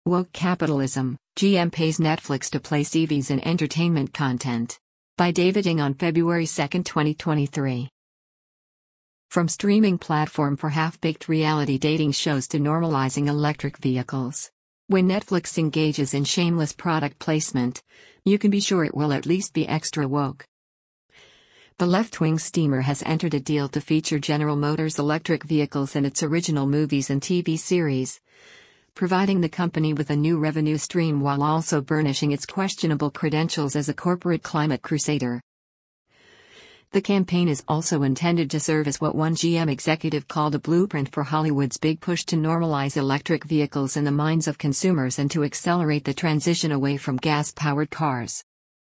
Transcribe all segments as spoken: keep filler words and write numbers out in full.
Woke Capitalism, G M pays Netflix to place E Vs in entertainment content. By David Ng on February second, twenty twenty-three. From streaming platform for half-baked reality dating shows to normalizing electric vehicles. When Netflix engages in shameless product placement, you can be sure it will at least be extra woke. The left-wing steamer has entered a deal to feature General Motors electric vehicles in its original movies and T V series, providing the company with a new revenue stream while also burnishing its questionable credentials as a corporate climate crusader. The campaign is also intended to serve as what one G M executive called a blueprint for Hollywood's big push to normalize electric vehicles in the minds of consumers and to accelerate the transition away from gas-powered cars.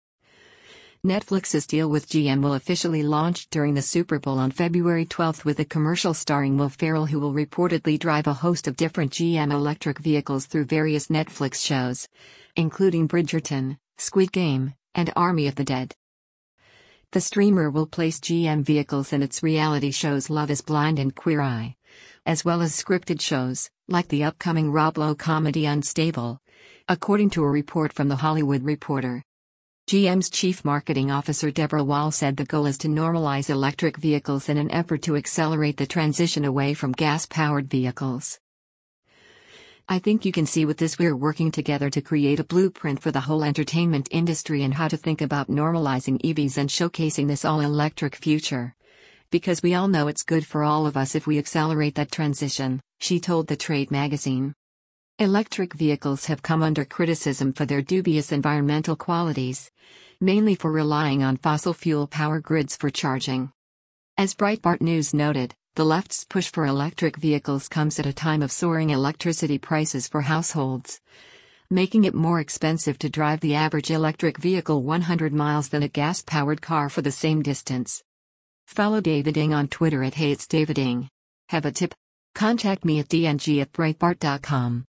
Netflix's deal with G M will officially launch during the Super Bowl on February twelfth with a commercial starring Will Ferrell, who will reportedly drive a host of different G M electric vehicles through various Netflix shows, including Bridgerton, Squid Game, and Army of the Dead. The streamer will place G M vehicles in its reality shows Love is Blind and Queer Eye, as well as scripted shows, like the upcoming Rob Lowe comedy Unstable, according to a report from The Hollywood Reporter. G M's chief marketing officer Deborah Wall said the goal is to normalize electric vehicles in an effort to accelerate the transition away from gas-powered vehicles. I think you can see with this we're working together to create a blueprint for the whole entertainment industry and how to think about normalizing E Vs and showcasing this all-electric future. Because we all know it's good for all of us if we accelerate that transition, she told the trade magazine. Electric vehicles have come under criticism for their dubious environmental qualities, mainly for relying on fossil fuel power grids for charging. As Breitbart News noted, the left's push for electric vehicles comes at a time of soaring electricity prices for households, making it more expensive to drive the average electric vehicle one hundred miles than a gas-powered car for the same distance. Follow David Ng on Twitter at Hey It's David Ng. Have a tip? Contact me at d n g at breitbart dot com.